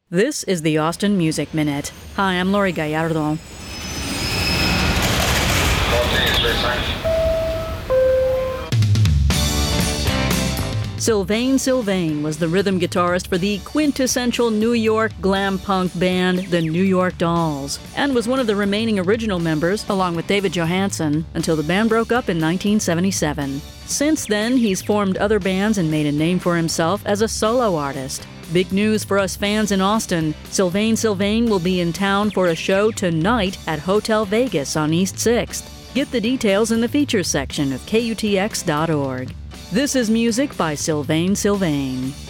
This is the Austin Music Minute. Hi, I'm Lori Gallardo. Sylvain was the rhythm guitarist for the quintessential New York glam punk band, the New York Dolls, and was one of the remaining original members, along with David Johansen, until the band broke up in 1977. Since then, he's formed other bands and made a name for himself as a solo artist. Big news for us fans in Austin. Sylvain will be in town for a show tonight at Hotel Vegas on East 6th. Get the details in the features section of KUTX.org. This is music by Sylvain.